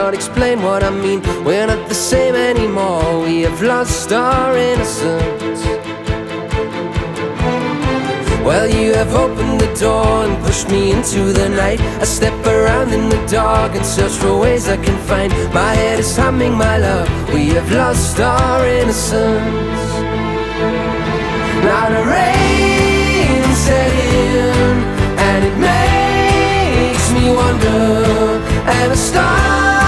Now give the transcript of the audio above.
cannot explain what I mean. We're not the same anymore. We have lost our innocence. Well, you have opened the door and pushed me into the night. I step around in the dark and search for ways I can find. My head is humming, my love, we have lost our innocence. Now the rain